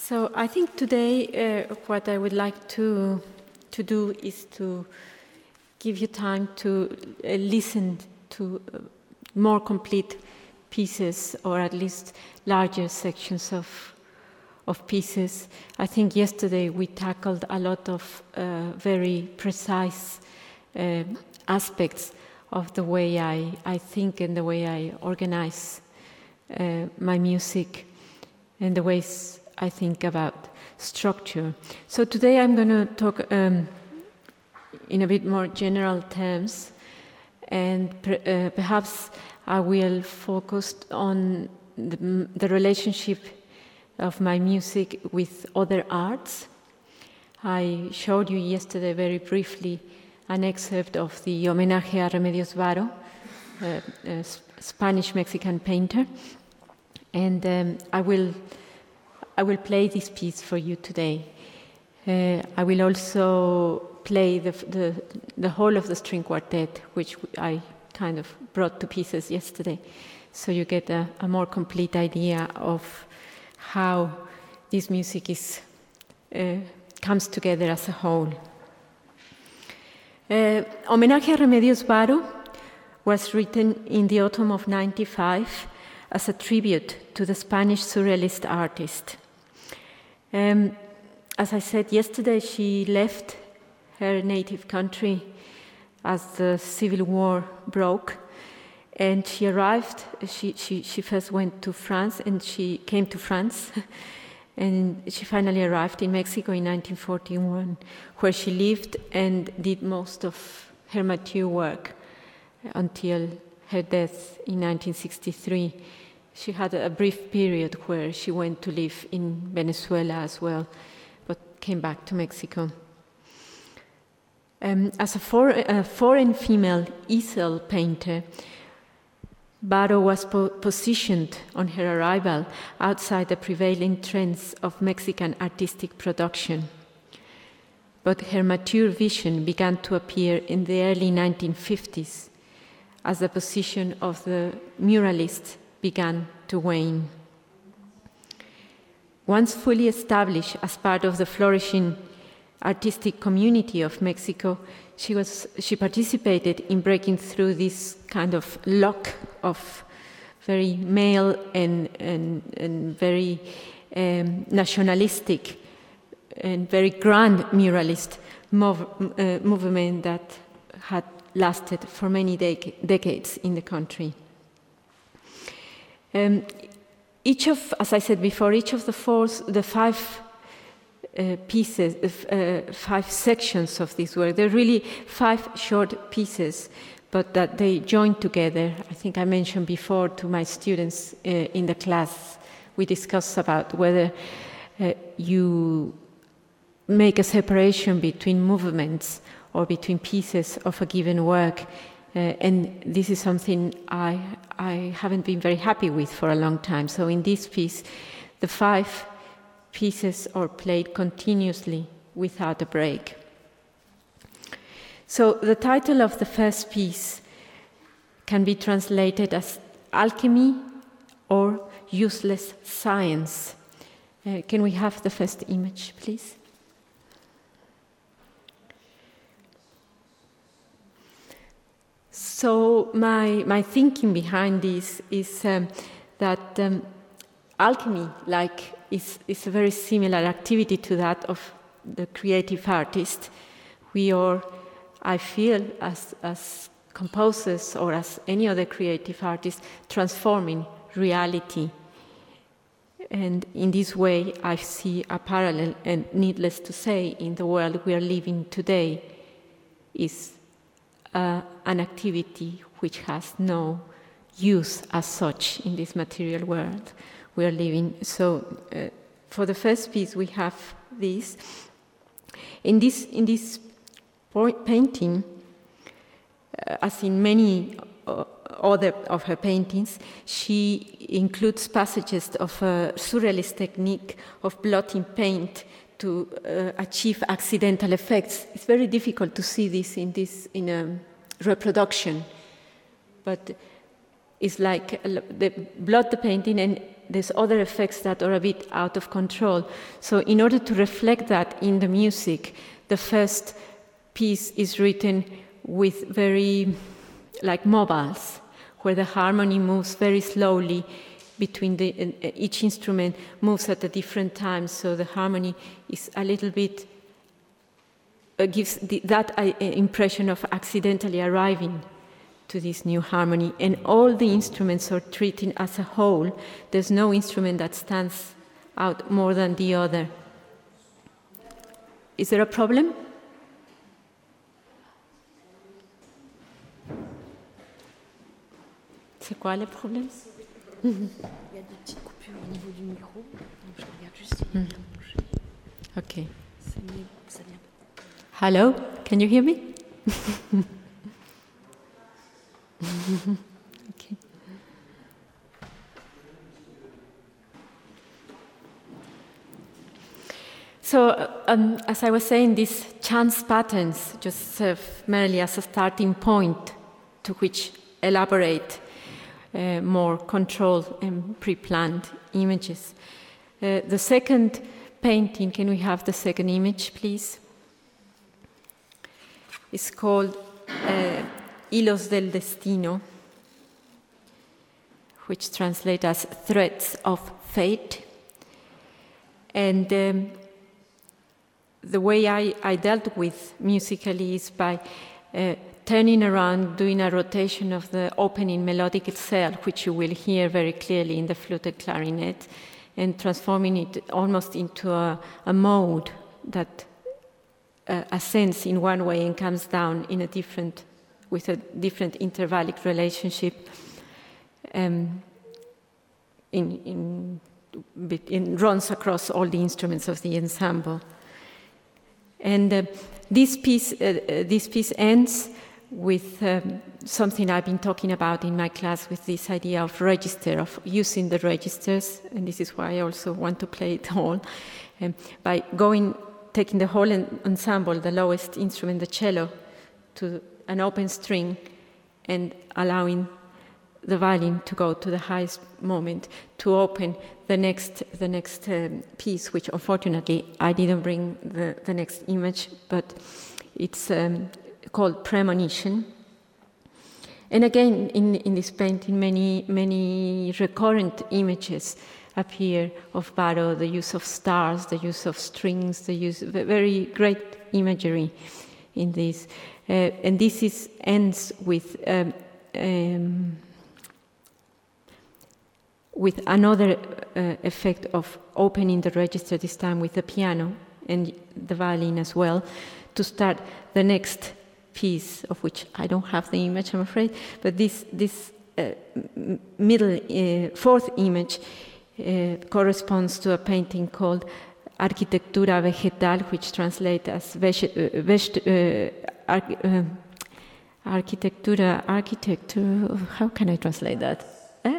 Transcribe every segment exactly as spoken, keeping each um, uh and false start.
So I think today uh, what I would like to, to do is to give you time to uh, listen to uh, more complete pieces, or at least larger sections of, of pieces. I think yesterday we tackled a lot of uh, very precise uh, aspects of the way I, I think and the way I organize uh, my music and the ways I think about structure. So today I'm going to talk um, in a bit more general terms, and per, uh, perhaps I will focus on the, the relationship of my music with other arts. I showed you yesterday very briefly an excerpt of the Homenaje a Remedios Varo, uh, a Spanish-Mexican painter, and um, I will I will play this piece for you today. Uh, I will also play the, the, the whole of the string quartet, which I kind of brought to pieces yesterday, so you get a, a more complete idea of how this music is, uh, comes together as a whole. Uh, Homenaje a Remedios Varo was written in the autumn of ninety-five as a tribute to the Spanish surrealist artist. Um, as I said yesterday, she left her native country as the Civil War broke, and she arrived, she, she, she first went to France, and she came to France, and she finally arrived in Mexico in nineteen forty-one, where she lived and did most of her mature work until her death in nineteen sixty-three. She had a brief period where she went to live in Venezuela as well, but came back to Mexico. Um, as a, for, a foreign female easel painter, Varo was po positioned on her arrival outside the prevailing trends of Mexican artistic production. But her mature vision began to appear in the early nineteen fifties as the position of the muralist began to wane. Once fully established as part of the flourishing artistic community of Mexico, she, was, she participated in breaking through this kind of lock of very male and, and, and very um, nationalistic and very grand muralist mov uh, movement that had lasted for many dec decades in the country. Um, each of, as I said before, each of the four, the five uh, pieces, uh, five sections of this work, they're really five short pieces, but that they join together. I think I mentioned before to my students uh, in the class, we discussed about whether uh, you make a separation between movements or between pieces of a given work. Uh, and this is something I, I haven't been very happy with for a long time. So in this piece, the five pieces are played continuously without a break. So the title of the first piece can be translated as Alchemy or Useless Science. Uh, can we have the first image, please? So my, my thinking behind this is um, that um, alchemy, like, is, is a very similar activity to that of the creative artist. We are, I feel, as, as composers or as any other creative artist, transforming reality. And in this way, I see a parallel, and needless to say, in the world we are living today, is Uh, an activity which has no use as such in this material world we are living. So uh, for the first piece we have this. In this, in this painting, uh, as in many uh, other of her paintings, she includes passages of a surrealist technique of blotting paint to uh, achieve accidental effects. It's very difficult to see this in this in a reproduction, but it's like they blot the painting and there's other effects that are a bit out of control. So in order to reflect that in the music, the first piece is written with very, like mobiles, where the harmony moves very slowly between the, uh, each instrument moves at a different time, so the harmony is a little bit, uh, gives the, that uh, impression of accidentally arriving to this new harmony. And all the instruments are treated as a whole. There's no instrument that stands out more than the other. Is there a problem? C'est quoi le problème? Il y a des petites coupures au niveau du micro, donc je regarde juste s'il est bien branché. Okay. Ça vient. Hello, can you hear me? Okay. So, um, as I was saying, these chance patterns just serve merely as a starting point to which elaborate uh, more controlled and pre-planned images. Uh, the second painting, can we have the second image, please? It's called uh, Hilos del Destino, which translates as Threads of Fate. And um, the way I, I dealt with musically is by uh, turning around, doing a rotation of the opening melodic itself, which you will hear very clearly in the fluted clarinet, and transforming it almost into a, a mode that uh, ascends in one way and comes down in a different, with a different intervallic relationship. Um, in, in, in runs across all the instruments of the ensemble. And uh, this piece, uh, uh, this piece ends with um, something I've been talking about in my class, with this idea of register, of using the registers, and this is why I also want to play it all, um, by going, taking the whole ensemble, the lowest instrument, the cello, to an open string, and allowing the violin to go to the highest moment to open the next the next um, piece, which unfortunately I didn't bring the, the next image, but it's um, called Premonition. And again, in, in this painting, many, many recurrent images appear of Barrow, the use of stars, the use of strings, the use of very great imagery in this. Uh, and this is, ends with um, um, with another uh, effect of opening the register, this time with the piano and the violin as well, to start the next piece, of which I don't have the image, I'm afraid, but this, this uh, middle, uh, fourth image uh, corresponds to a painting called Arquitectura Vegetal, which translates as veg- uh, veg- uh, arch- uh, Arquitectura, architecture, how can I translate that? Eh?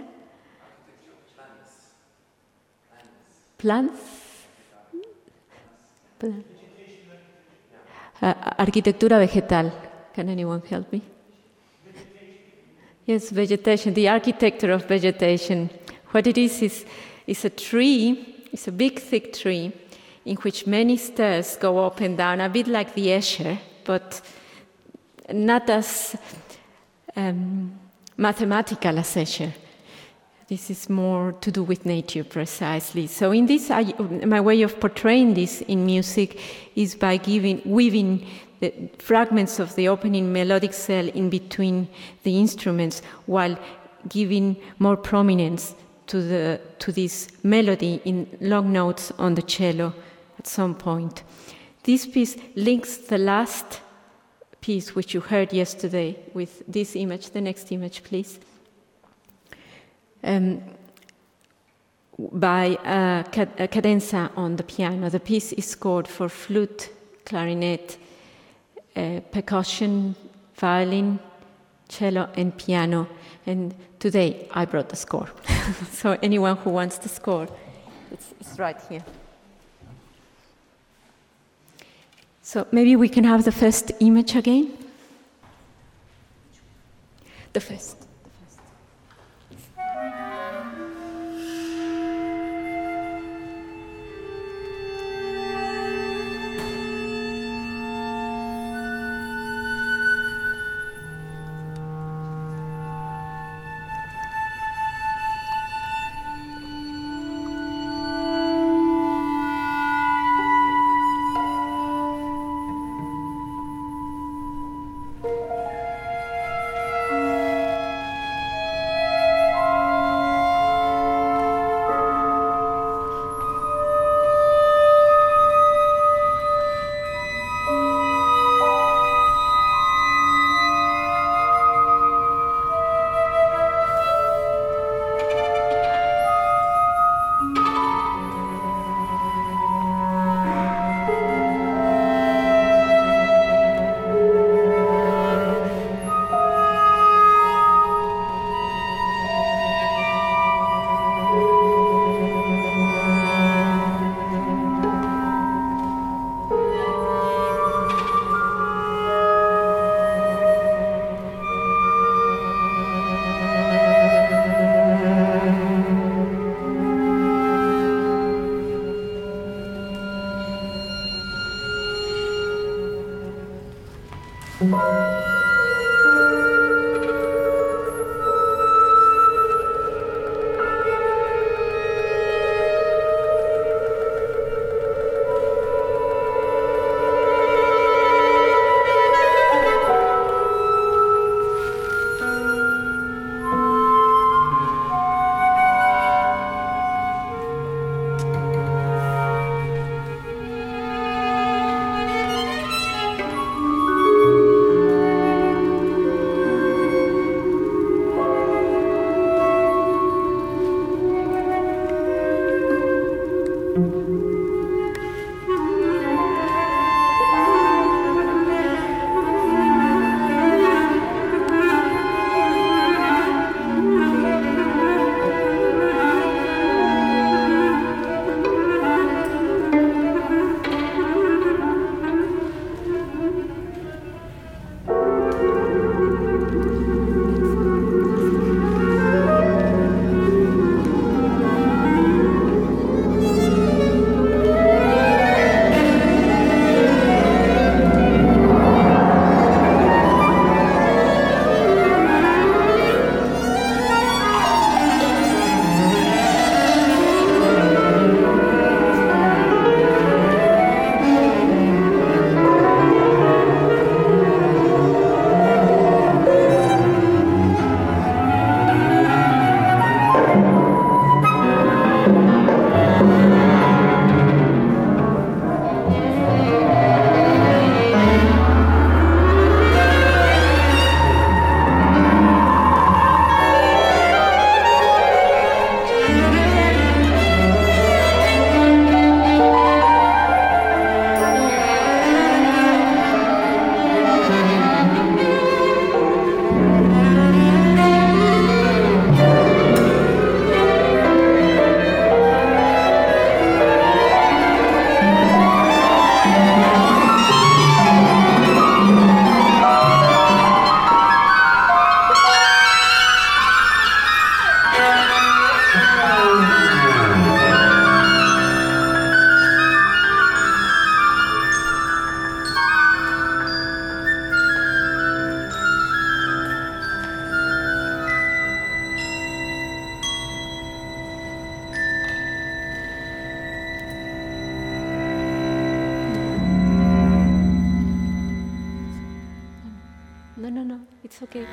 Plants? Plan. Uh, arquitectura vegetal. Can anyone help me? Yes, vegetation, the architecture of vegetation. What it is is, is a tree, it's a big thick tree in which many stairs go up and down, a bit like the Escher, but not as um, mathematical as Escher. This is more to do with nature, precisely. So in this, I, my way of portraying this in music is by giving, weaving the fragments of the opening melodic cell in between the instruments, while giving more prominence to the to this melody in long notes on the cello at some point. This piece links the last piece which you heard yesterday with this image. The next image, please. Um, by a, cad- a cadenza on the piano. The piece is scored for flute, clarinet, uh, percussion, violin, cello, and piano. And today I brought the score. So anyone who wants the score, it's, it's right here. So maybe we can have the first image again. The first. The first. It's okay.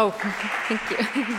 Oh, thank you.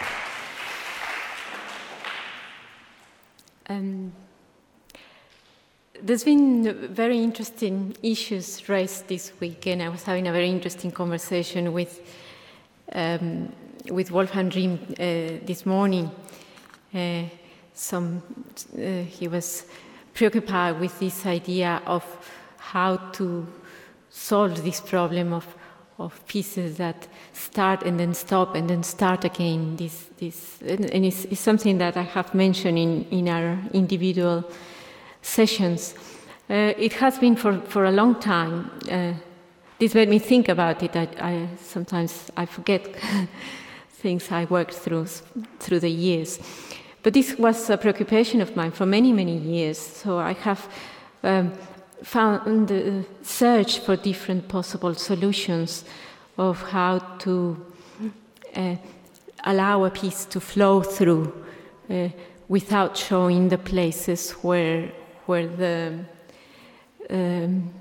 um, there's been very interesting issues raised this week, and I was having a very interesting conversation with um, with Wolfgang Riem uh, this morning. Uh, some uh, he was preoccupied with this idea of how to solve this problem of of pieces that start and then stop and then start again. This, this, and it's, it's something that I have mentioned in, in our individual sessions. Uh, it has been for, for a long time. Uh, this made me think about it. I, I sometimes I forget things I worked through through the years. But this was a preoccupation of mine for many, many years. So I have um, found the search for different possible solutions of how to uh, allow a piece to flow through uh, without showing the places where where the um,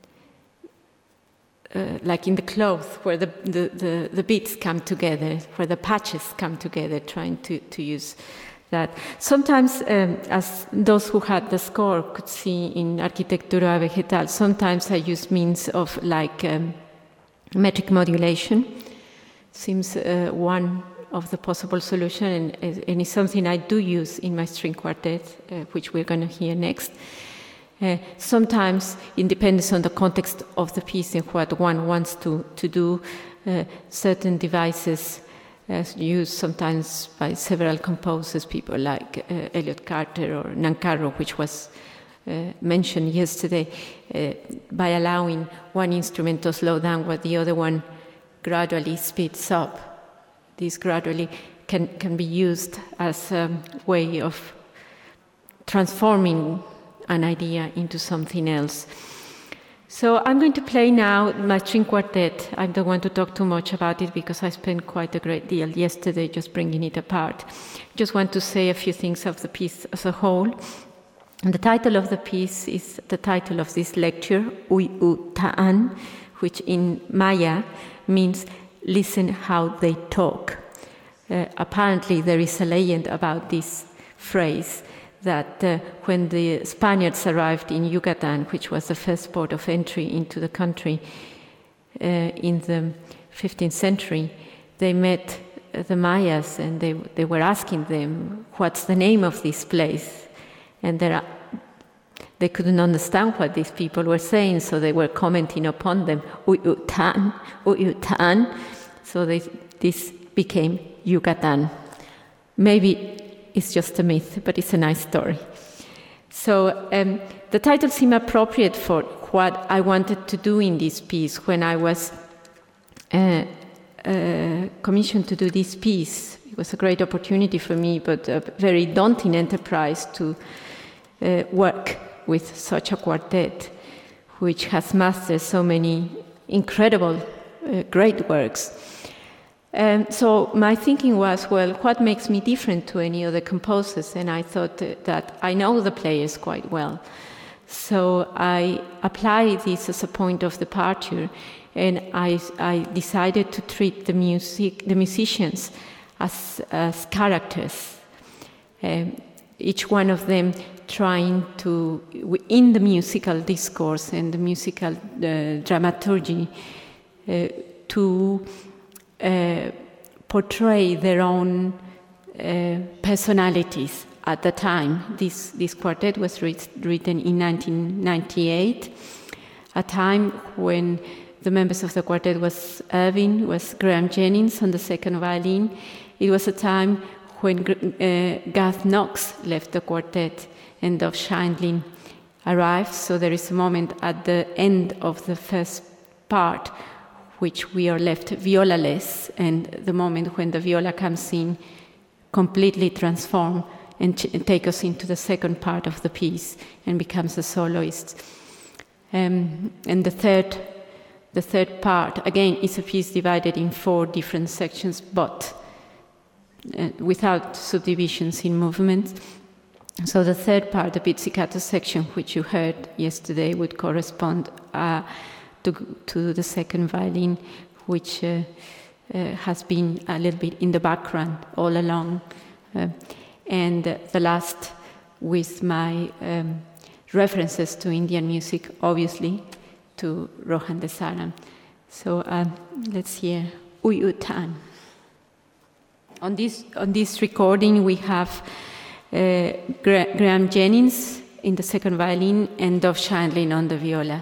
uh, like in the cloth where the, the, the, the bits come together, where the patches come together, trying to, to use that. Sometimes, um, as those who had the score could see in Arquitectura Vegetal, sometimes I use means of like um, metric modulation. Seems uh, one of the possible solutions, and, and it's something I do use in my string quartet, uh, which we're going to hear next. Uh, sometimes, it depends on the context of the piece and what one wants to, to do, uh, certain devices as used sometimes by several composers, people like uh, Elliott Carter or Nancarrow, which was uh, mentioned yesterday, uh, by allowing one instrument to slow down while the other one gradually speeds up. This gradually can, can be used as a way of transforming an idea into something else. So I'm going to play now my string quartet. I don't want to talk too much about it because I spent quite a great deal yesterday just bringing it apart. Just want to say a few things of the piece as a whole. And the title of the piece is the title of this lecture, Uyutaan, which in Maya means listen how they talk. Uh, apparently there is a legend about this phrase that uh, when the Spaniards arrived in Yucatan, which was the first port of entry into the country uh, in the fifteenth century, they met uh, the Mayas and they, they were asking them, what's the name of this place? And there are, they couldn't understand what these people were saying, so they were commenting upon them, Uyutaan, Uyutaan. So they, this became Yucatan. Maybe it's just a myth, but it's a nice story. So um, the title seemed appropriate for what I wanted to do in this piece when I was uh, uh, commissioned to do this piece. It was a great opportunity for me, but a very daunting enterprise to uh, work with such a quartet, which has mastered so many incredible, uh, great works. Um, so my thinking was, well, what makes me different to any other composers? And I thought that I know the players quite well. So I applied this as a point of departure, and I, I decided to treat the music, the musicians as, as characters. Um, each one of them trying to, in the musical discourse and the musical uh, dramaturgy, uh, to Uh, portray their own uh, personalities at the time. This, this quartet was writ- written in nineteen ninety-eight, a time when the members of the quartet was Irving, was Graham Jennings on the second violin. It was a time when uh, Garth Knox left the quartet and Dov Scheindlin arrived. So there is a moment at the end of the first part which we are left viola-less, and the moment when the viola comes in, completely transform and, ch- and take us into the second part of the piece and becomes a soloist. Um, and the third, the third part, again, is a piece divided in four different sections, but uh, without subdivisions in movements. So the third part, the pizzicato section, which you heard yesterday, would correspond uh, To, to the second violin, which uh, uh, has been a little bit in the background all along. Uh, and uh, the last with my um, references to Indian music, obviously, to Rohan Desaram. So uh, let's hear Uy Utan. On this, on this recording, we have uh, Gra- Graham Jennings in the second violin and Dov Chandlin on the viola.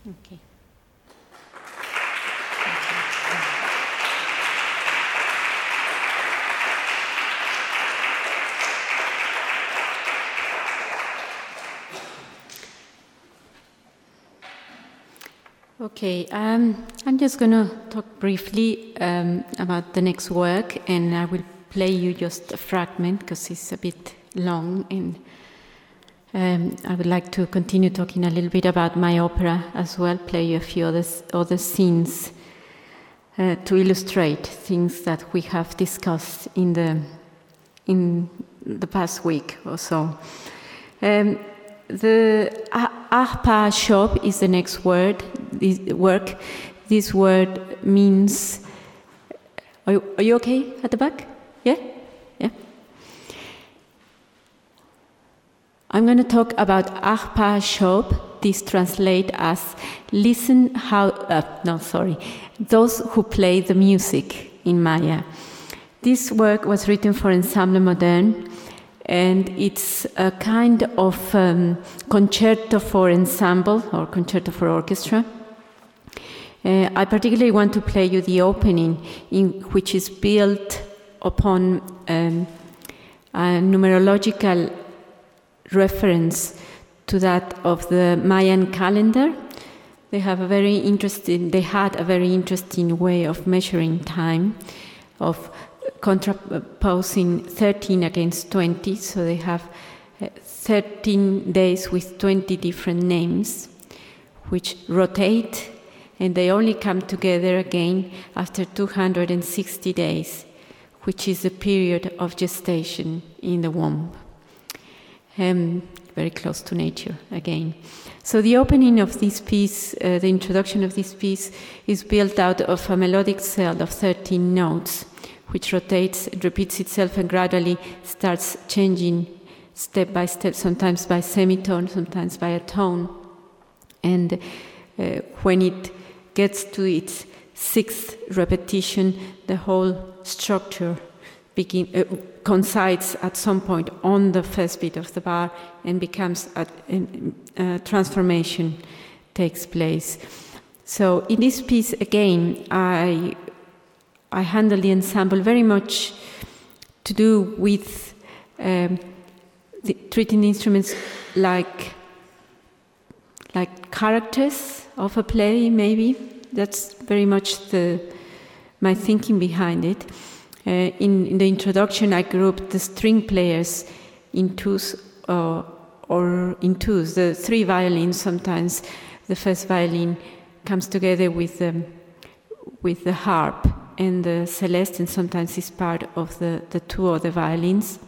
Okay. Okay, um, I'm just going to talk briefly um, about the next work, and I will play you just a fragment because it's a bit long, and um, I would like to continue talking a little bit about my opera as well, play you a few other, other scenes uh, to illustrate things that we have discussed in the, in the past week or so. Um, The Arpa shop is the next word. This work. This word means. Are you, are you okay at the back? Yeah, yeah. I'm going to talk about Arpa shop. This translates as "listen how." Uh, no, sorry. Those who play the music in Maya. This work was written for Ensemble Moderne. And it's a kind of um, concerto for ensemble or concerto for orchestra. Uh, I particularly want to play you the opening, in which is built upon um, a numerological reference to that of the Mayan calendar. They have a very interesting. They had a very interesting way of measuring time, of contraposing thirteen against twenty, so they have thirteen days with twenty different names, which rotate, and they only come together again after two hundred sixty days, which is the period of gestation in the womb. Um, very close to nature again. So the opening of this piece, uh, the introduction of this piece, is built out of a melodic cell of thirteen notes, which rotates, repeats itself, and gradually starts changing step by step, sometimes by semitone, sometimes by a tone. And uh, when it gets to its sixth repetition, the whole structure begin, uh, coincides at some point on the first beat of the bar and becomes a, a, a transformation takes place. So in this piece, again, I I handle the ensemble very much to do with um, the, treating the instruments like like characters of a play. Maybe that's very much the my thinking behind it. Uh, in, in the introduction, I grouped the string players in twos uh, or in twos. The three violins. Sometimes the first violin comes together with the with the harp and the celeste, and sometimes is part of the, the two other violins.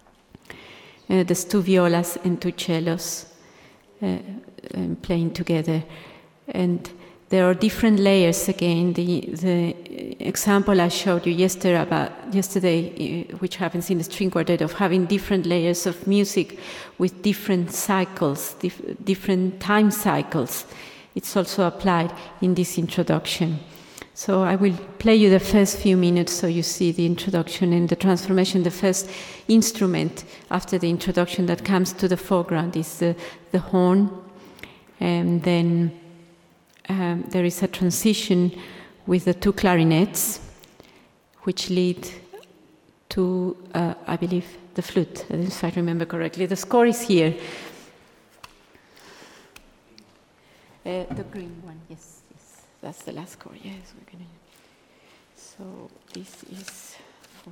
Uh, there's two violas and two cellos uh, um, playing together. And there are different layers again. The, the example I showed you yesterday, about, yesterday uh, which happens in the string quartet, of having different layers of music with different cycles, dif- different time cycles. It's also applied in this introduction. So I will play you the first few minutes so you see the introduction and the transformation. The first instrument after the introduction that comes to the foreground is the, the horn. And then um, there is a transition with the two clarinets, which lead to, uh, I believe, the flute, if I remember correctly. The score is here. Uh, the green one, yes. That's the last chord, yes, we're gonna. So this is for.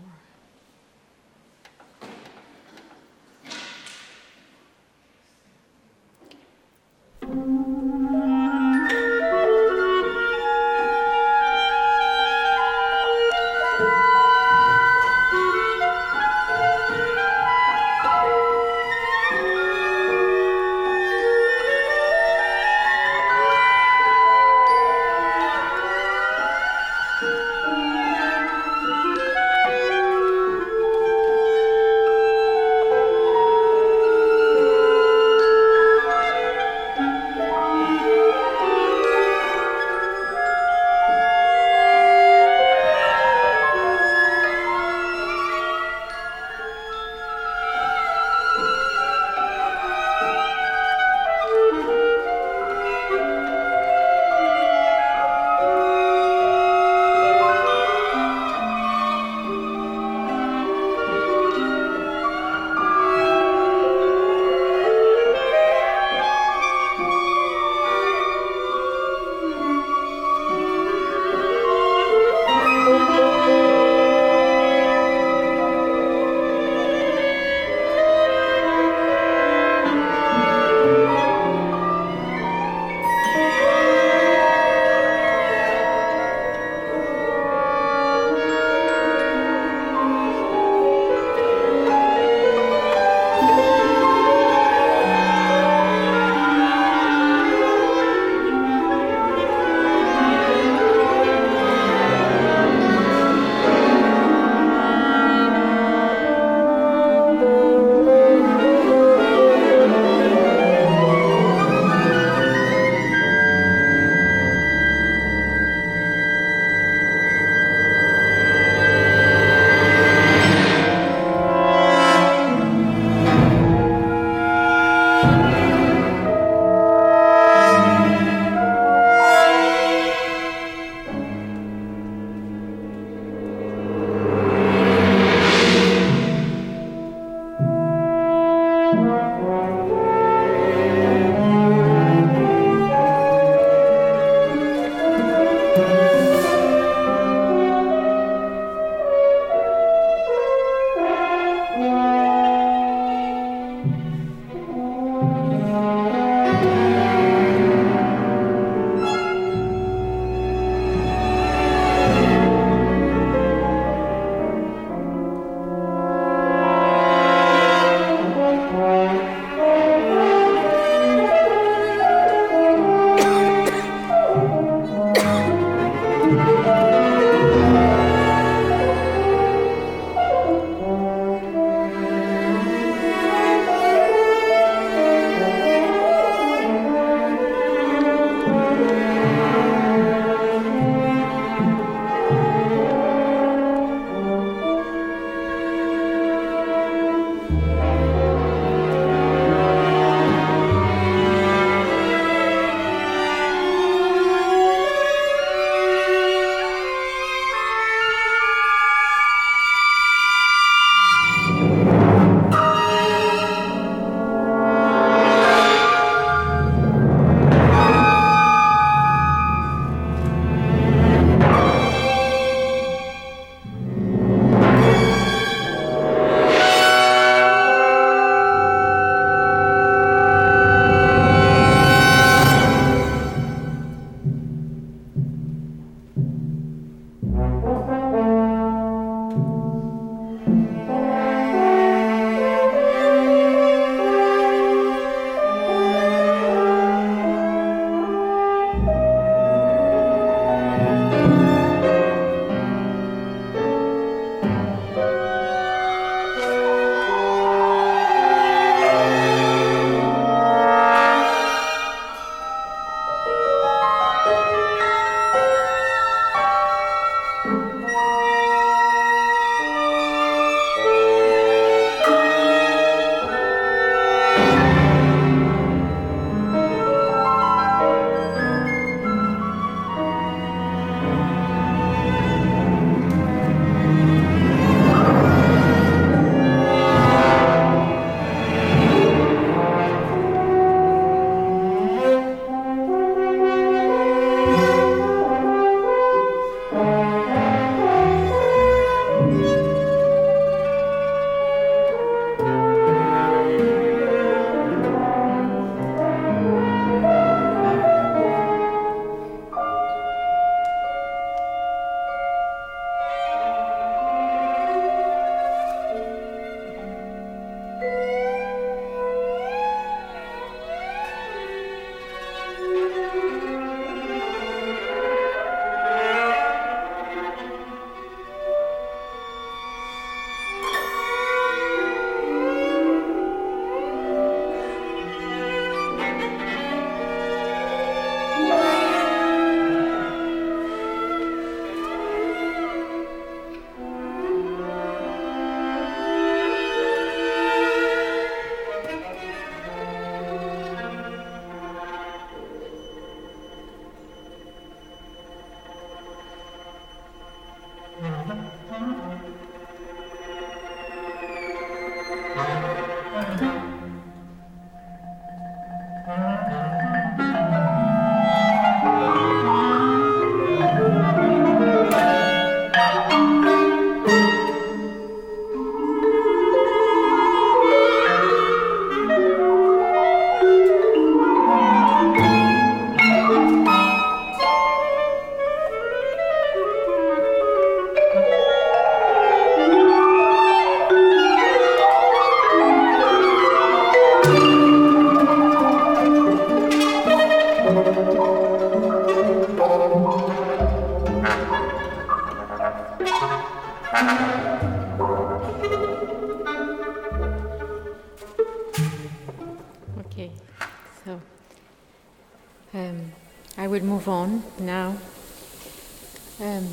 move on now. Um,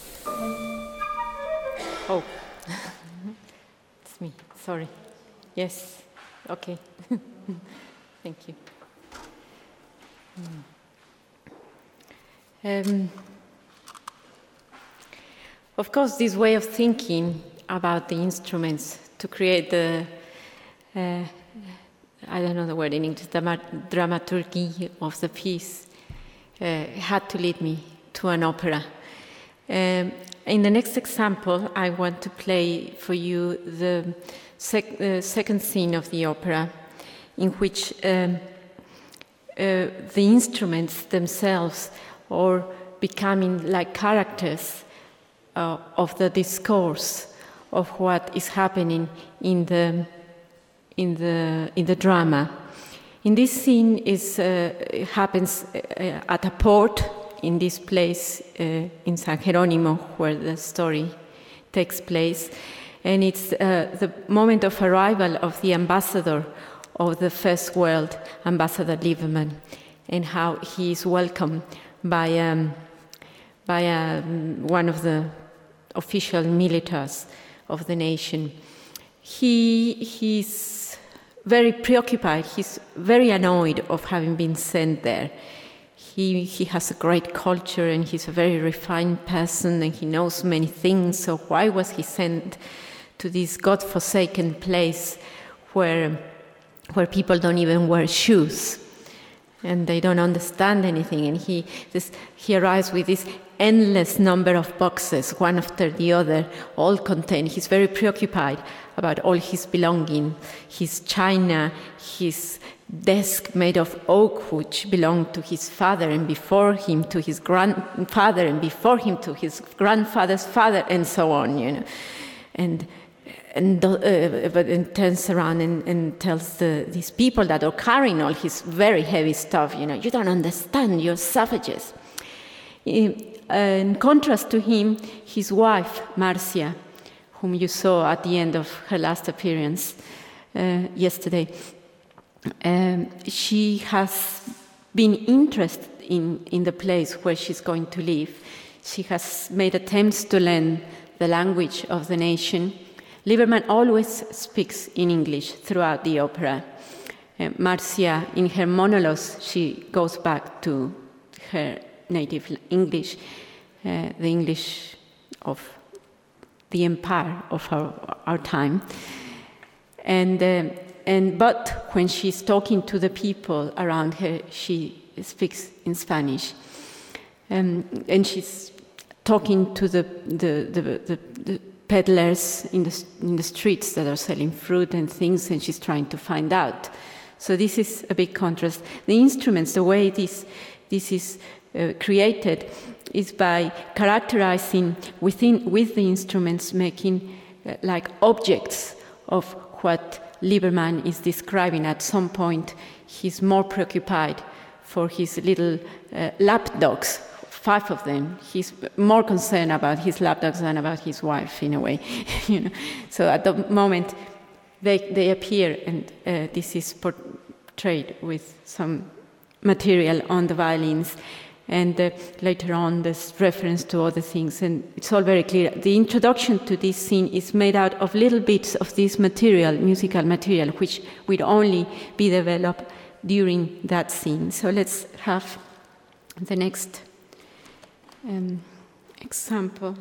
oh, it's me, sorry. Yes, okay. Thank you. Um, of course, this way of thinking about the instruments to create the, uh, I don't know the word in English, the dramaturgy of the piece uh, had to lead me to an opera. Um, in the next example, I want to play for you the sec- uh, second scene of the opera, in which um, uh, the instruments themselves are becoming like characters uh, of the discourse of what is happening in the in the in the drama. In this scene, is uh, it happens uh, at a port in this place uh, in San Jerónimo, where the story takes place, and it's uh, the moment of arrival of the ambassador of the First World, Ambassador Lieberman, and how he is welcomed by um, by um, one of the official militaries of the nation. He he's very preoccupied. He's very annoyed of having been sent there. He he has a great culture and he's a very refined person and he knows many things. So why was he sent to this godforsaken place where where people don't even wear shoes and they don't understand anything? And he this he arrives with this endless number of boxes, one after the other, all contained. He's very preoccupied about all his belonging, his china, his desk made of oak, which belonged to his father, and before him to his grandfather, and before him to his grandfather's father, and so on, you know. And and uh, but and turns around and, and tells the, these people that are carrying all his very heavy stuff, you know, you don't understand, you're savages. In contrast to him, his wife, Marcia, whom you saw at the end of her last appearance uh, yesterday, um, she has been interested in, in the place where she's going to live. She has made attempts to learn the language of the nation. Lieberman always speaks in English throughout the opera. Uh, Marcia, in her monologues, she goes back to her native English, uh, the English of the empire of our, our time. And, uh, and, but when she's talking to the people around her, she speaks in Spanish. Um, and she's talking to the, the, the, the, the peddlers in the, in the streets that are selling fruit and things, and she's trying to find out. So this is a big contrast. The instruments, the way this, this is uh, created, is by characterizing within with the instruments, making uh, like objects of what Lieberman is describing. At some point, he's more preoccupied for his little uh, lapdogs, five of them. He's more concerned about his lapdogs than about his wife, in a way. You know. So at the moment, they they appear, and uh, this is portrayed with some material on the violins. And uh, later on, there's reference to other things, and it's all very clear. The introduction to this scene is made out of little bits of this material, musical material, which will only be developed during that scene. So let's have the next um, example.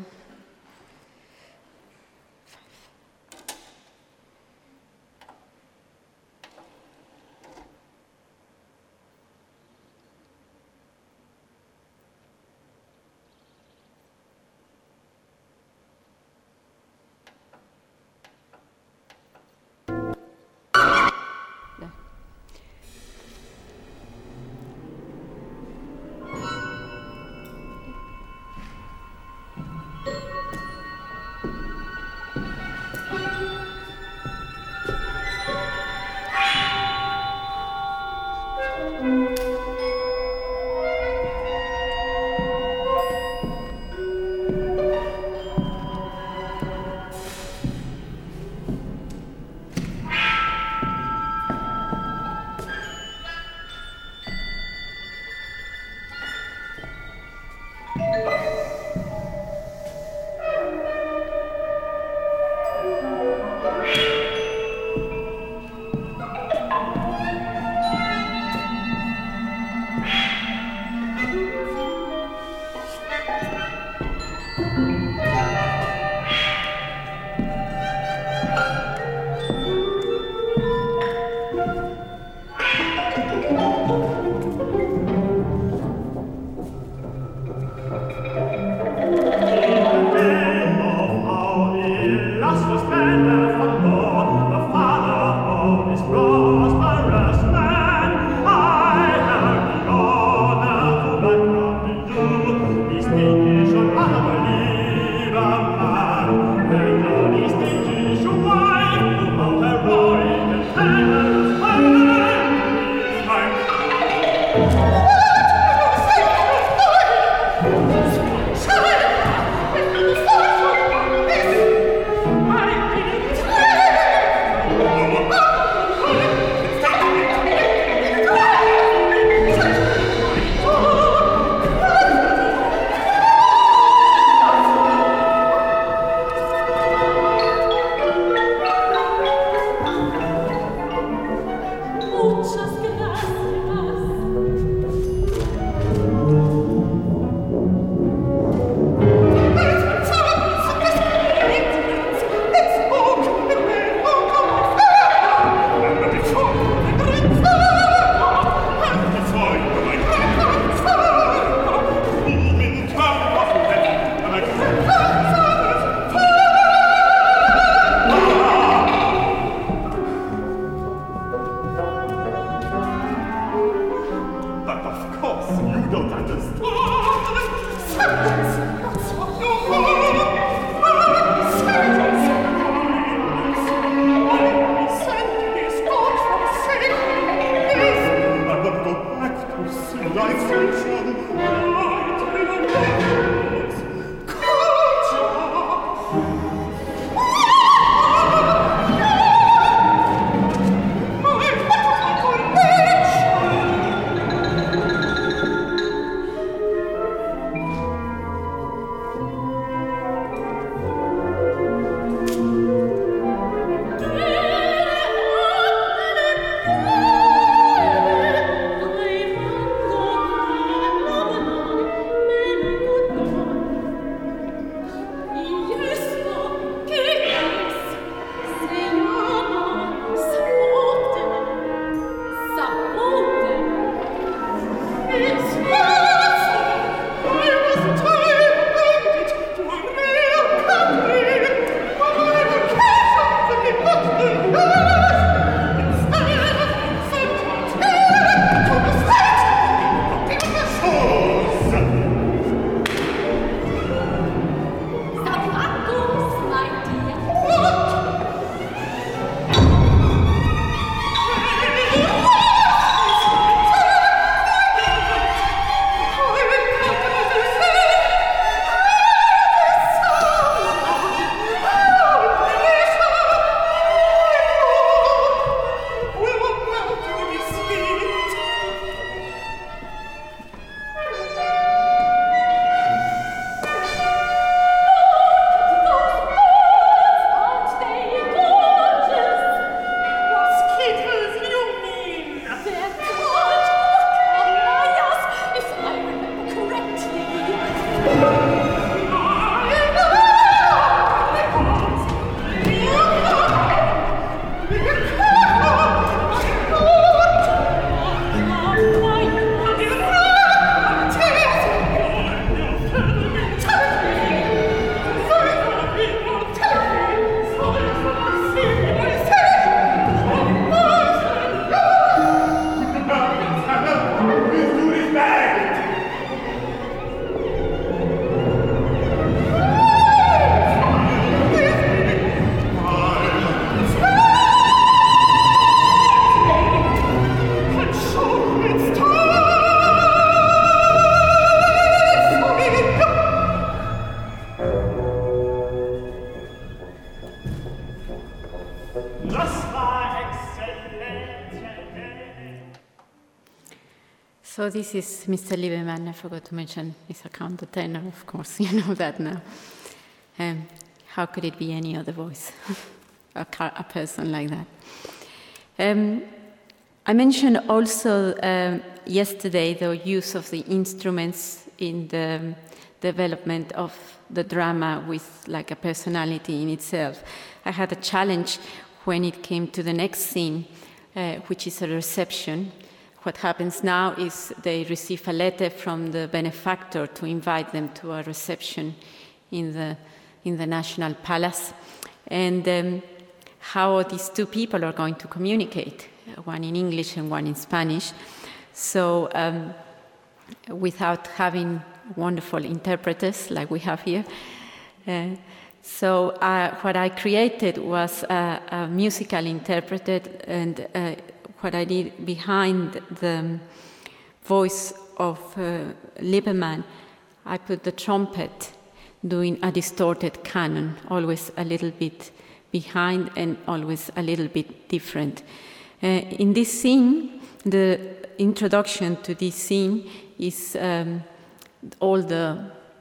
So this is Mister Lieberman. I forgot to mention his account, the tenor, of course, you know that now. Um, how could it be any other voice, a, car, a person like that? Um, I mentioned also um, yesterday the use of the instruments in the development of the drama with like a personality in itself. I had a challenge when it came to the next scene, uh, which is a reception. What happens now is they receive a letter from the benefactor to invite them to a reception in the, in the National Palace. And um, how these two people are going to communicate, one in English and one in Spanish. So um, without having wonderful interpreters like we have here. Uh, so uh, what I created was a, a musical interpreter, and uh, what I did behind the voice of uh, Lieberman, I put the trumpet doing a distorted canon, always a little bit behind and always a little bit different. Uh, in this scene, the introduction to this scene is um, all the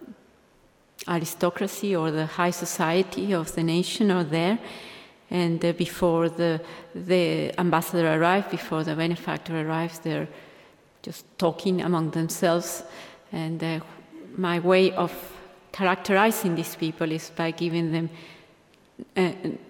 aristocracy or the high society of the nation are there. And uh, before the, the ambassador arrives, before the benefactor arrives, they're just talking among themselves. And uh, my way of characterizing these people is by giving them uh,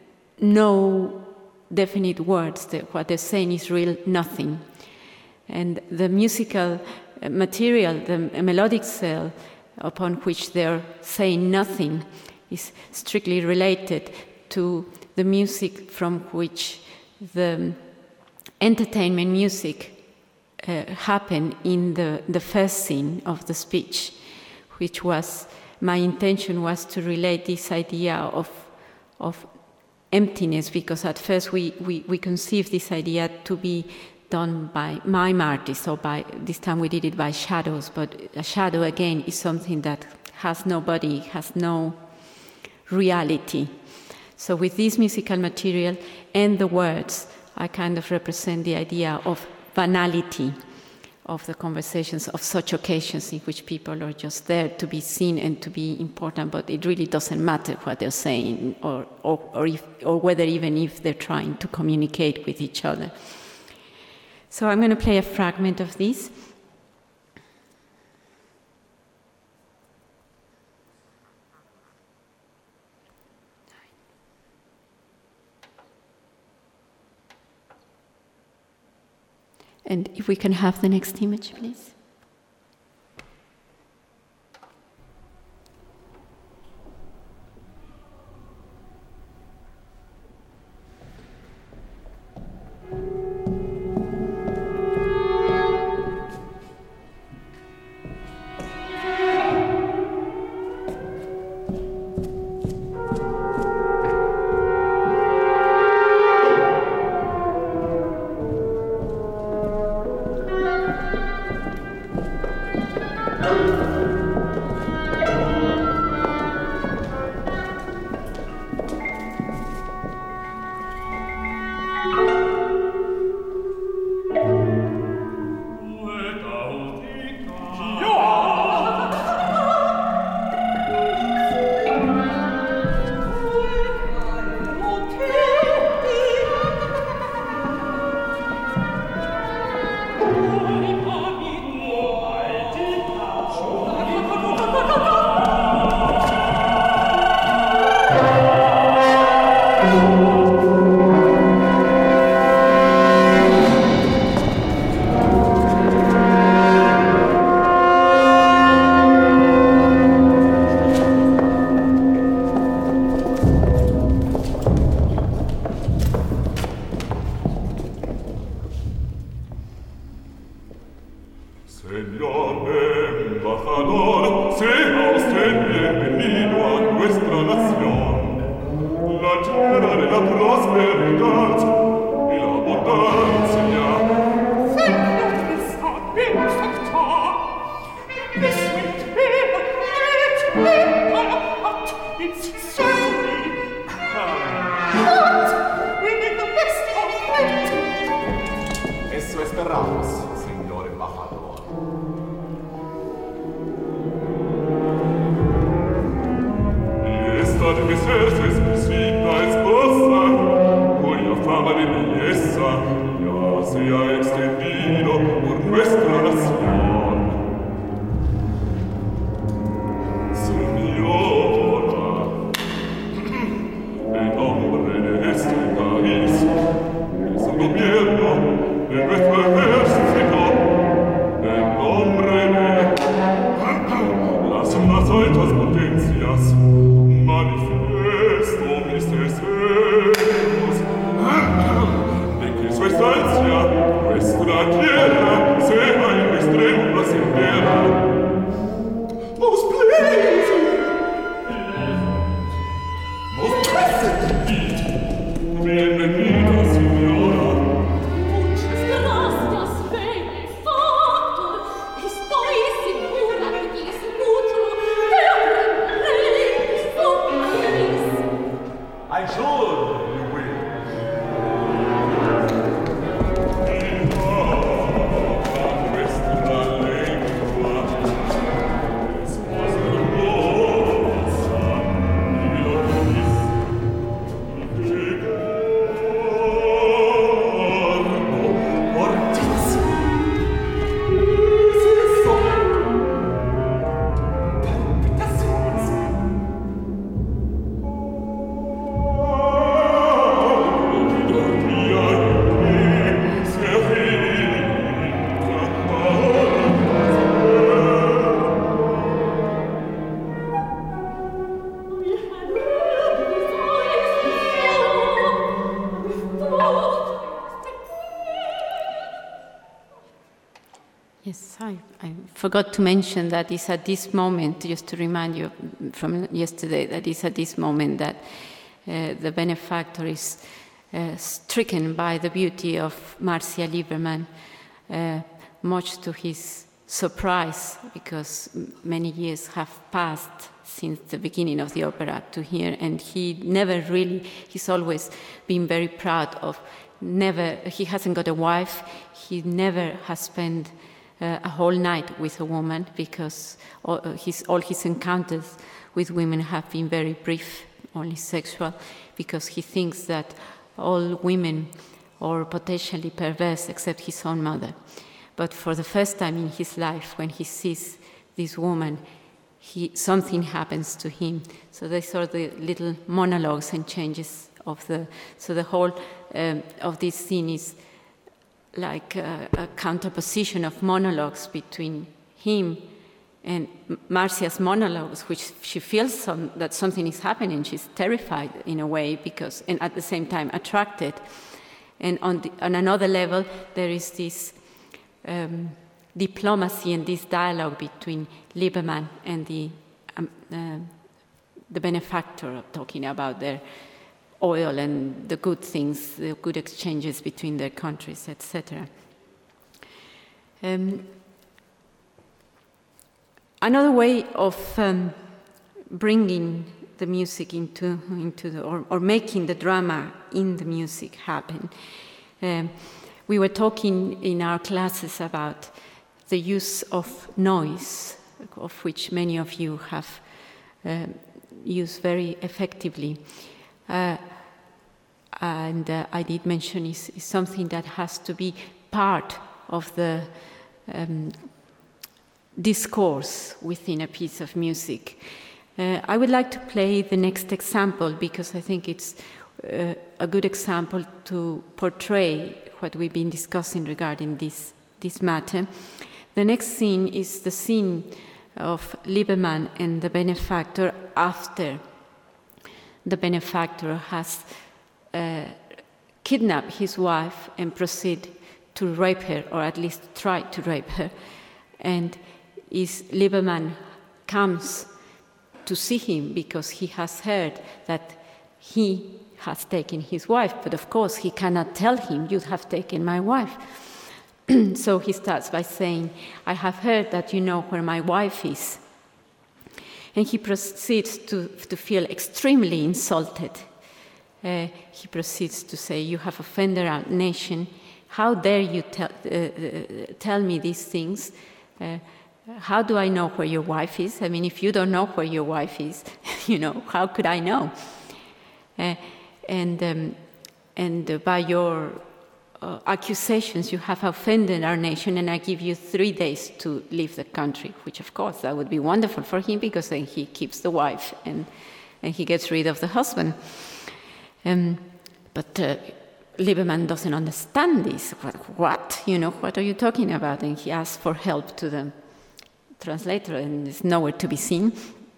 no definite words. That what they're saying is real nothing. And the musical material, the melodic cell upon which they're saying nothing, is strictly related to the music from which the entertainment music uh, happened in the, the first scene of the speech, which was, my intention was to relate this idea of, of emptiness, because at first we, we, we conceived this idea to be done by mime artists, or by, this time we did it by shadows, but a shadow again is something that has no body, has no reality. So with this musical material and the words, I kind of represent the idea of banality of the conversations of such occasions in which people are just there to be seen and to be important, but it really doesn't matter what they're saying, or, or, or, if, or whether even if they're trying to communicate with each other. So I'm going to play a fragment of this. And if we can have the next image, please. Eso esperamos, señor embajador. Yes, I, I forgot to mention that it's at this moment, just to remind you from yesterday, that it's at this moment that uh, the benefactor is uh, stricken by the beauty of Marcia Lieberman, uh, much to his surprise, because many years have passed since the beginning of the opera to here, and he never really, he's always been very proud of, never, he hasn't got a wife, he never has spent Uh, a whole night with a woman, because all his, all his encounters with women have been very brief, only sexual, because he thinks that all women are potentially perverse except his own mother. But for the first time in his life, when he sees this woman, he, something happens to him. So these are the little monologues and changes of the, so the whole um, of this scene is like a, a counterposition of monologues between him and Marcia's monologues, which she feels some, that something is happening. She's terrified in a way, because, and at the same time attracted. And on, the, on another level, there is this um, diplomacy and this dialogue between Lieberman and the, um, uh, the benefactor, talking about their oil and the good things, the good exchanges between their countries, et cetera. Um, another way of um, bringing the music into, into the, or, or making the drama in the music happen. Um, we were talking in our classes about the use of noise, of which many of you have um, used very effectively. Uh, and uh, I did mention is, is something that has to be part of the um, discourse within a piece of music. Uh, I would like to play the next example, because I think it's uh, a good example to portray what we've been discussing regarding this, this matter. The next scene is the scene of Lieberman and the benefactor after the benefactor has uh, kidnapped his wife and proceed to rape her, or at least try to rape her. And is Lieberman comes to see him because he has heard that he has taken his wife, but of course he cannot tell him, you have taken my wife. So he starts by saying, I have heard that you know where my wife is. And he proceeds to, to feel extremely insulted. Uh, he proceeds to say, you have offended our nation. How dare you tell, uh, uh, tell me these things? Uh, how do I know where your wife is? I mean, if you don't know where your wife is, you know, how could I know? Uh, and um, and uh, by your uh, accusations, you have offended our nation, and I give you three days to leave the country, which, of course, that would be wonderful for him, because then he keeps the wife and, and he gets rid of the husband. Um, but uh, Lieberman doesn't understand this. What, what? You know, what are you talking about? And he asks for help to the translator, and it's nowhere to be seen.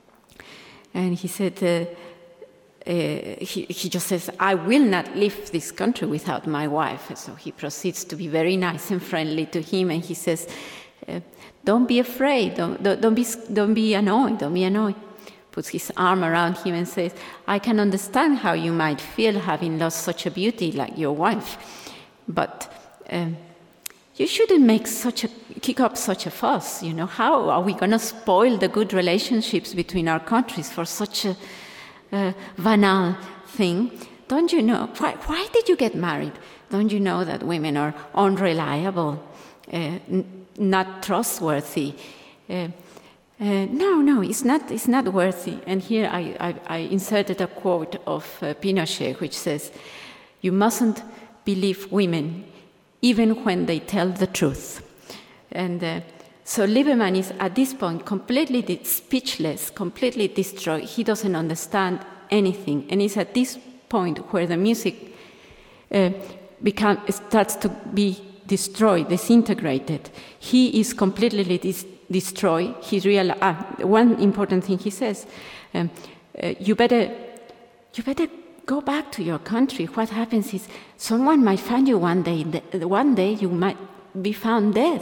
And he said, uh, uh, he, he just says, I will not leave this country without my wife. So he proceeds to be very nice and friendly to him, and he says, uh, don't be afraid, don't, don't, don't, be, don't be annoyed, don't be annoyed. Puts his arm around him and says, I can understand how you might feel having lost such a beauty like your wife, but um, you shouldn't make such a, kick up such a fuss, you know. How are we going to spoil the good relationships between our countries for such a uh, banal thing? Don't you know, why, why did you get married? Don't you know that women are unreliable, uh, n- not trustworthy? Uh, uh, no, no, it's not, it's not worthy. And here I, I, I inserted a quote of uh, Pinochet, which says, you mustn't believe women even when they tell the truth. And uh, so Lieberman is at this point completely di- speechless, completely destroyed. He doesn't understand anything. And it's at this point where the music uh, become, starts to be destroyed, disintegrated. He is completely dis- destroyed. He real- ah, one important thing he says, um, uh, you better, you better go back to your country. What happens is someone might find you one day. One day you might be found dead.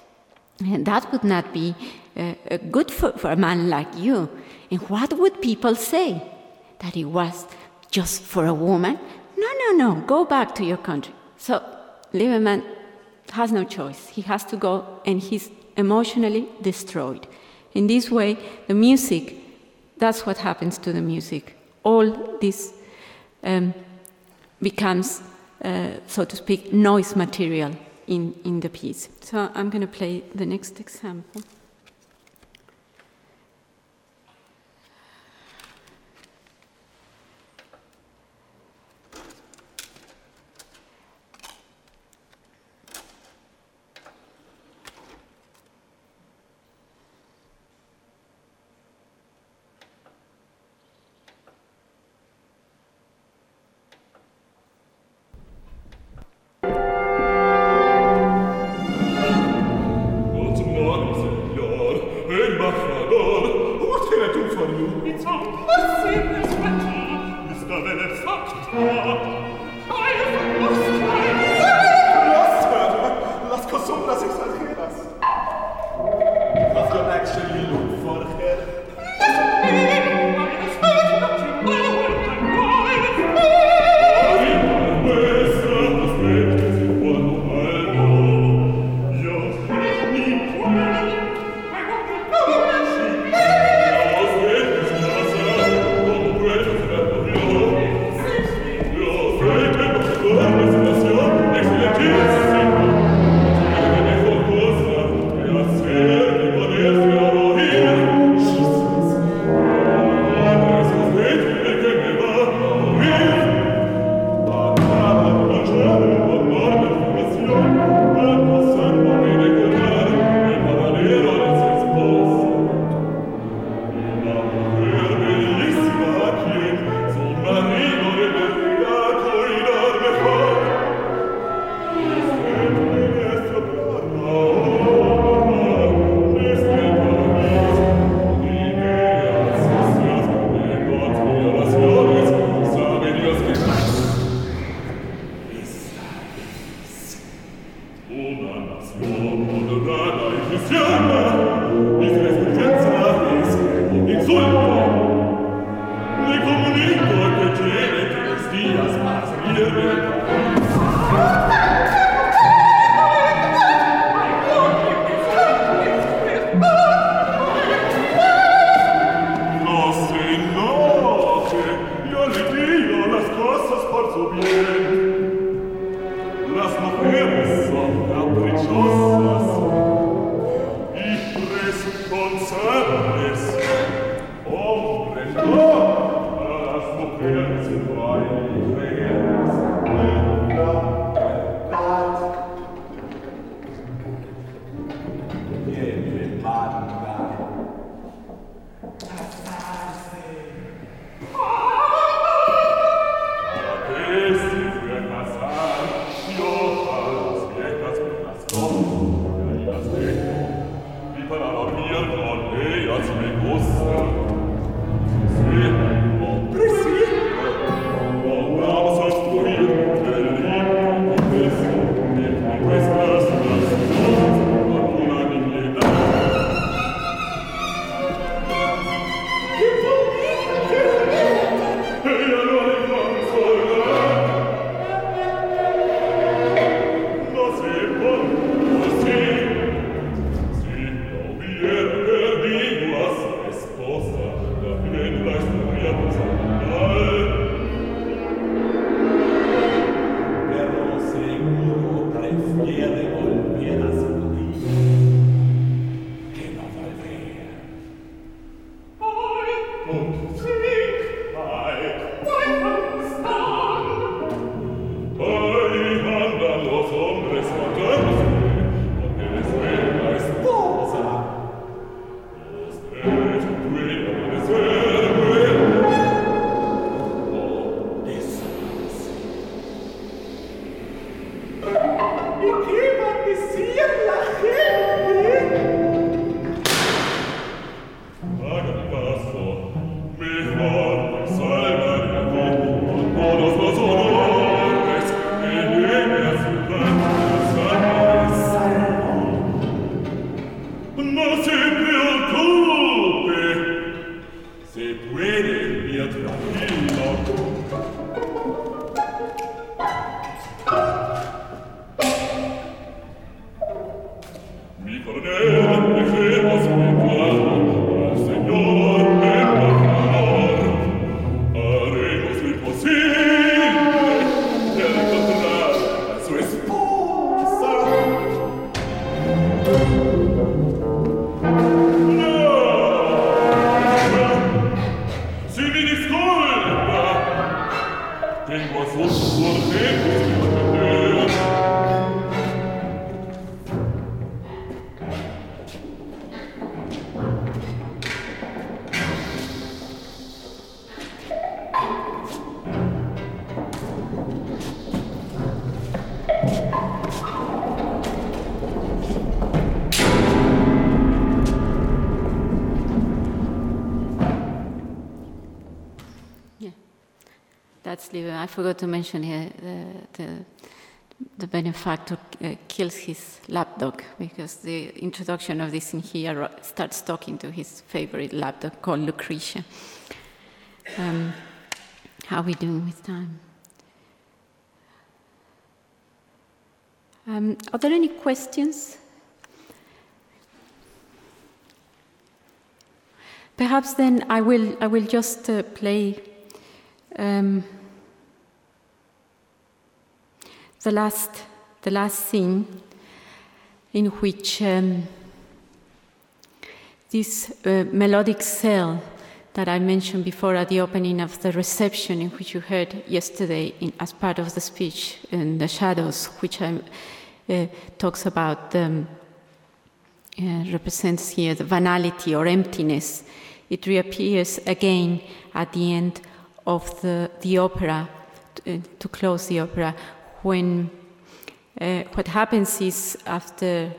And that would not be uh, good for, for a man like you. And what would people say? That it was just for a woman? No, no, no. Go back to your country. So Lieberman has no choice. He has to go, and he's emotionally destroyed. In this way, the music, that's what happens to the music. All this Um, becomes, uh, so to speak, noise material in, in the piece. So I'm going to play the next example. Yo I forgot to mention here the, the, the benefactor uh, kills his lapdog, because the introduction of this in here starts talking to his favorite lapdog called Lucretia. Um, how are we doing with time? Um, are there any questions? Perhaps then I will I will just uh, play um, the last the last scene, in which um, this uh, melodic cell that I mentioned before at the opening of the reception, in which you heard yesterday in, as part of the speech in the shadows, which I, uh, talks about um, uh, represents here the banality or emptiness. It reappears again at the end of the, the opera, to, uh, to close the opera, when uh, what happens is after,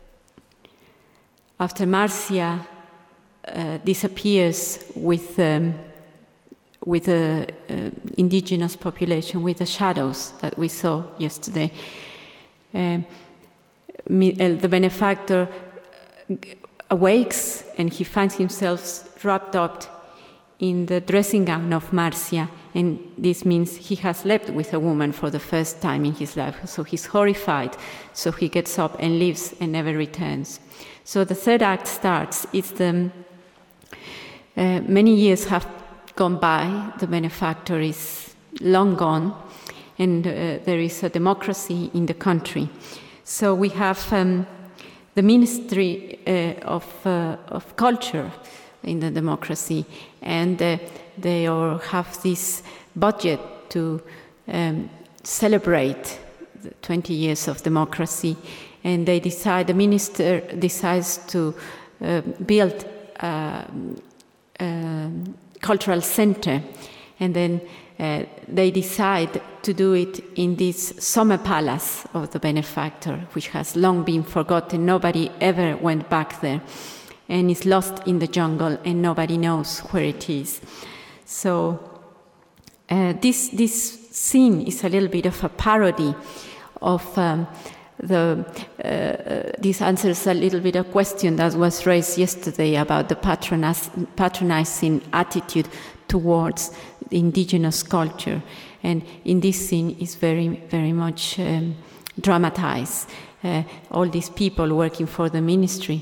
after Marcia uh, disappears with, um, with the uh, indigenous population, with the shadows that we saw yesterday, uh, the benefactor awakes and he finds himself wrapped up in the dressing gown of Marcia, and this means he has slept with a woman for the first time in his life, so he's horrified, so he gets up and leaves and never returns. So the third act starts. It's the, uh, many years have gone by, the benefactor is long gone, and uh, there is a democracy in the country. So we have um, the Ministry uh, of, uh, of Culture in the democracy, and uh, they all have this budget to um, celebrate the twenty years of democracy, and they decide, the minister decides to uh, build a, a cultural center, and then uh, they decide to do it in this summer palace of the benefactor, which has long been forgotten. Nobody ever went back there, and is lost in the jungle, and nobody knows where it is. So uh, this this scene is a little bit of a parody of um, the. Uh, this answers a little bit a question that was raised yesterday about the patroniz- patronizing attitude towards the indigenous culture, and in this scene is very very much um, dramatized. Uh, all these people working for the ministry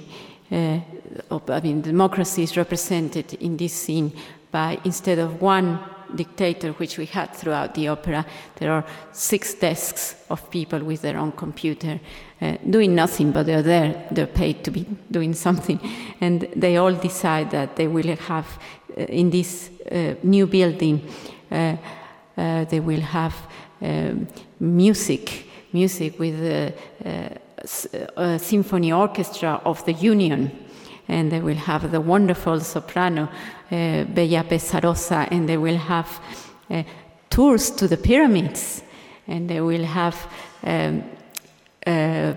uh, I mean, democracy is represented in this scene by, instead of one dictator, which we had throughout the opera, there are six desks of people with their own computer, uh, doing nothing, but they're there, they're paid to be doing something. And they all decide that they will have, uh, in this uh, new building, uh, uh, they will have um, music, music with a, a, a symphony orchestra of the Union. And they will have the wonderful soprano, uh, Bella Pesarosa, and they will have uh, tours to the pyramids, and they will have um, uh,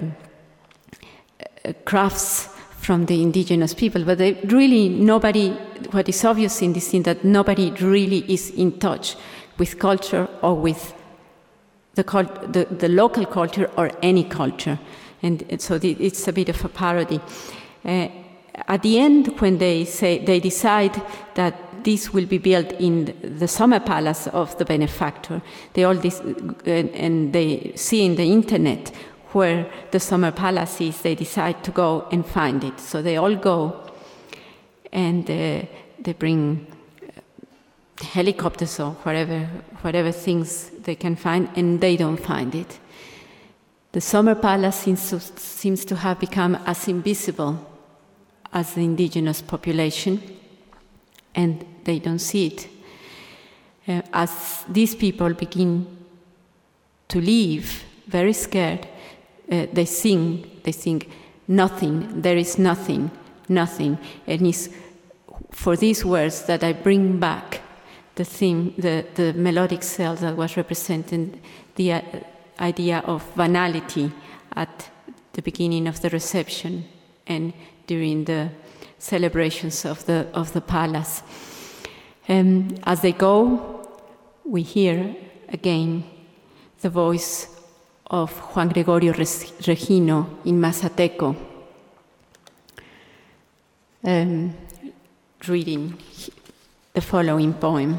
crafts from the indigenous people. But they really, nobody, what is obvious in this scene, that nobody really is in touch with culture or with the, cult, the, the local culture or any culture. And so the, it's a bit of a parody. Uh, At the end, when they say they decide that this will be built in the summer palace of the benefactor, they all this, and, and they see in the internet where the summer palace is. They decide to go and find it. So they all go, and uh, they bring helicopters or whatever, whatever things they can find, and they don't find it. The summer palace seems to, seems to have become as invisible as the indigenous population, and they don't see it. Uh, as these people begin to leave, very scared, uh, they sing, they sing, nothing, there is nothing, nothing. And it's for these words that I bring back the theme, the, the melodic cell that was representing the uh, idea of banality at the beginning of the reception and during the celebrations of the of the palace. Um, as they go, we hear again the voice of Juan Gregorio Regino in Mazateco, um, reading the following poem.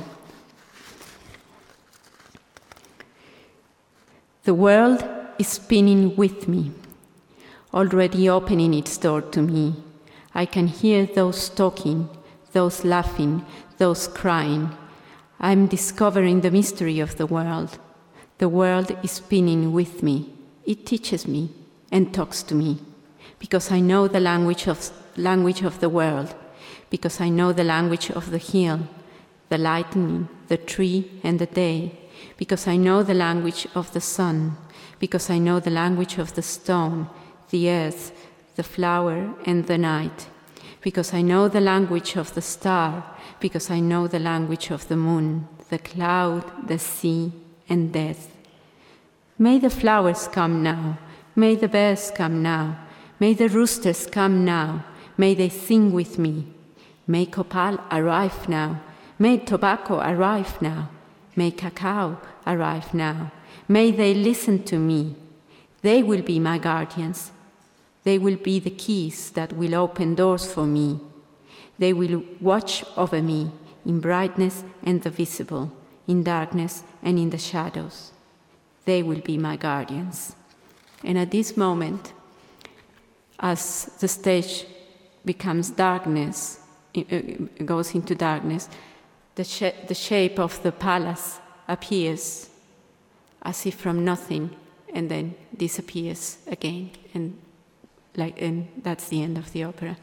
The world is spinning with me, already opening its door to me. I can hear those talking, those laughing, those crying. I'm discovering the mystery of the world. The world is spinning with me. It teaches me and talks to me, because I know the language of, language of the world, because I know the language of the hill, the lightning, the tree, and the day, because I know the language of the sun, because I know the language of the stone, the earth, the flower, and the night, because I know the language of the star, because I know the language of the moon, the cloud, the sea, and death. May the flowers come now, may the birds come now, may the roosters come now, may they sing with me. May copal arrive now, may tobacco arrive now, may cacao arrive now, may they listen to me. They will be my guardians. They will be the keys that will open doors for me. They will watch over me in brightness and the visible, in darkness and in the shadows. They will be my guardians. And at this moment, as the stage becomes darkness, it goes into darkness, the, sh the shape of the palace appears as if from nothing, and then disappears again. And Like, and that's the end of the opera.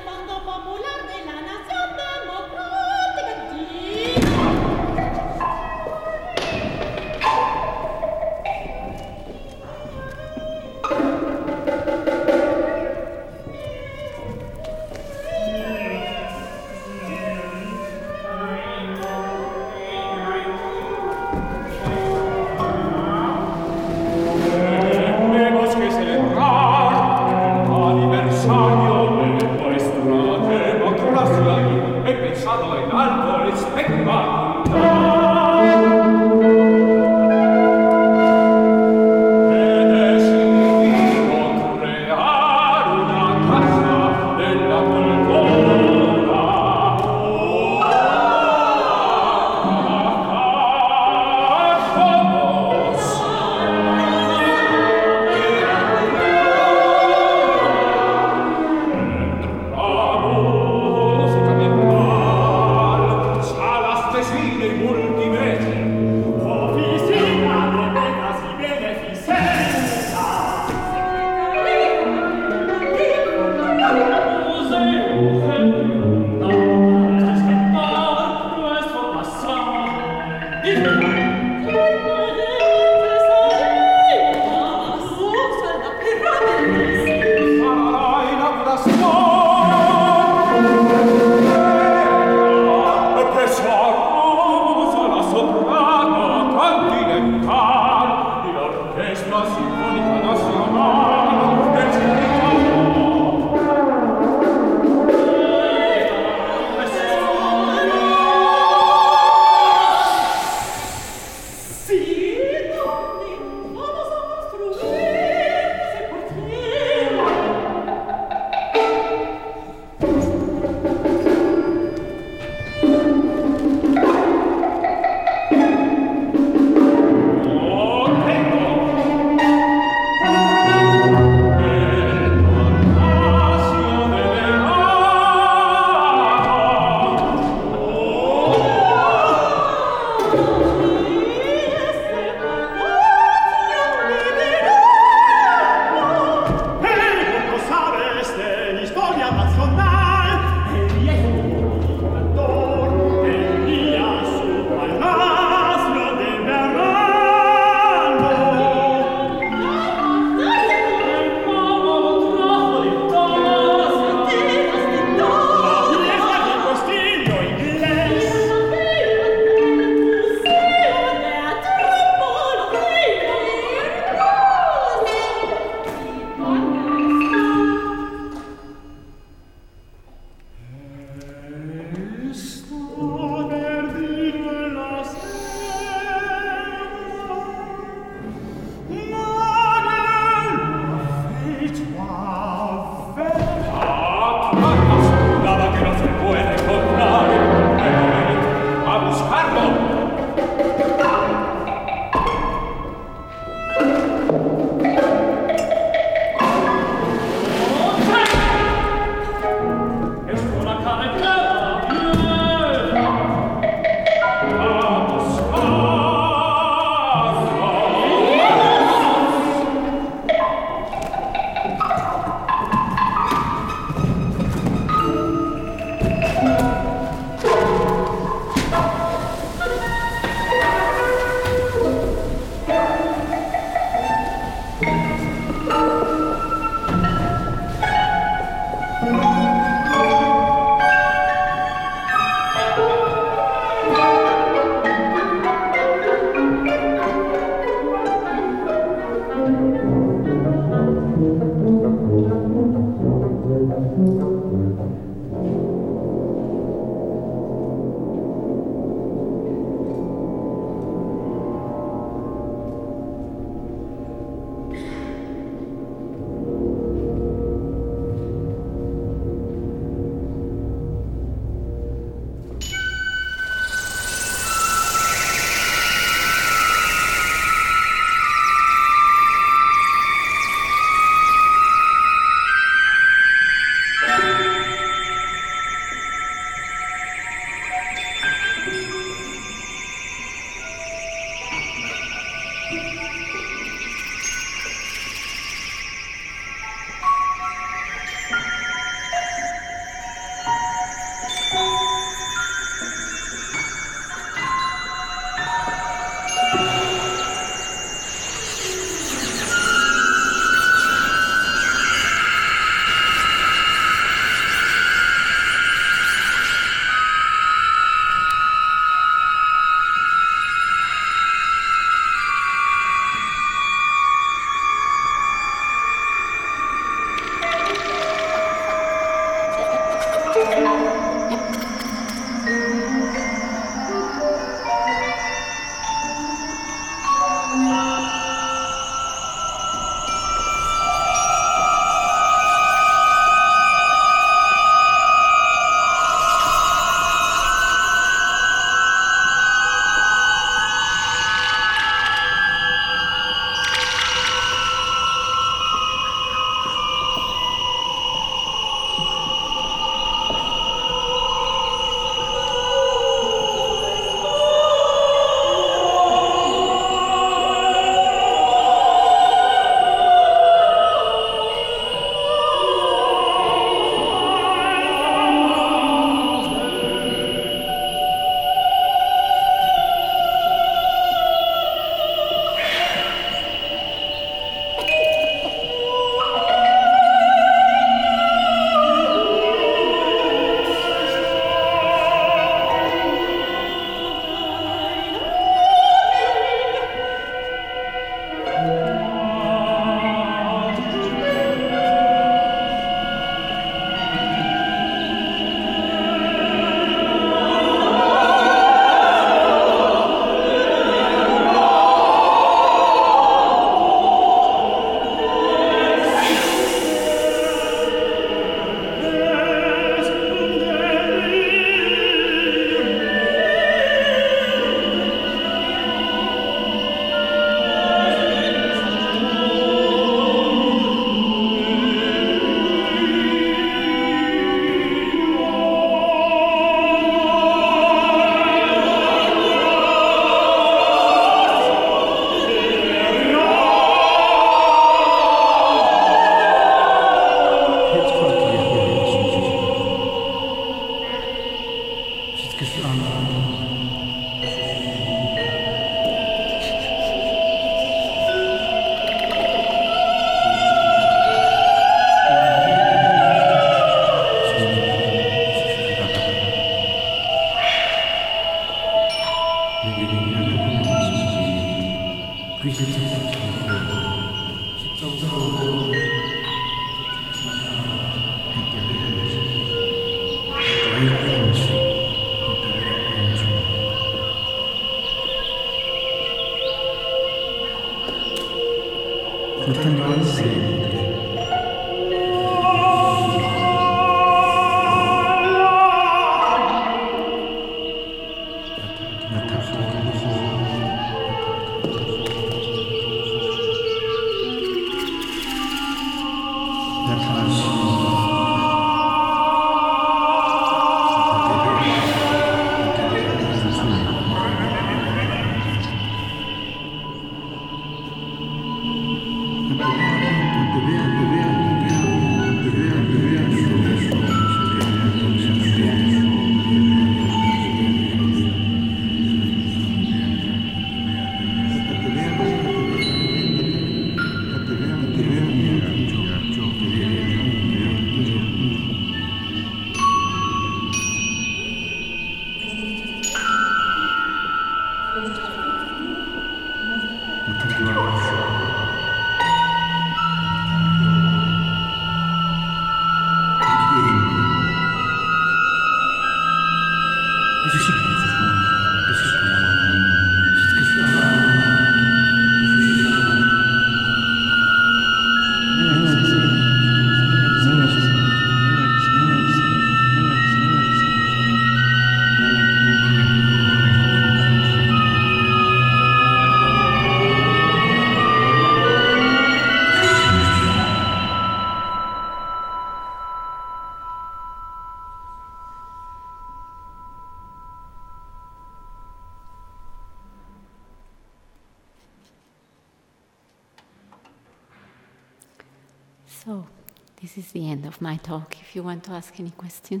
So, this is the end of my talk. If you want to ask any questions.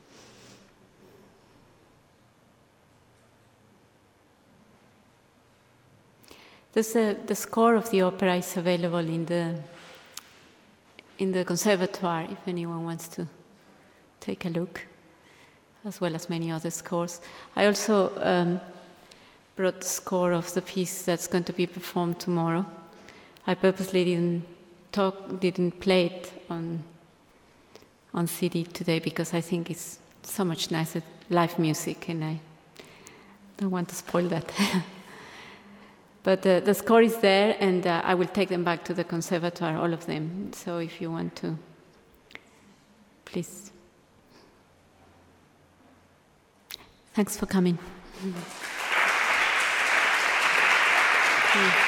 There's a, the score of the opera is available in the in the conservatoire if anyone wants to take a look, as well as many other scores. I also um, brought the score of the piece that's going to be performed tomorrow. I purposely didn't talk, didn't play it on on C D today because I think it's so much nicer live music, and I don't want to spoil that. But uh, the score is there, and uh, I will take them back to the conservatoire, all of them. So if you want to, please. Thanks for coming. Mm.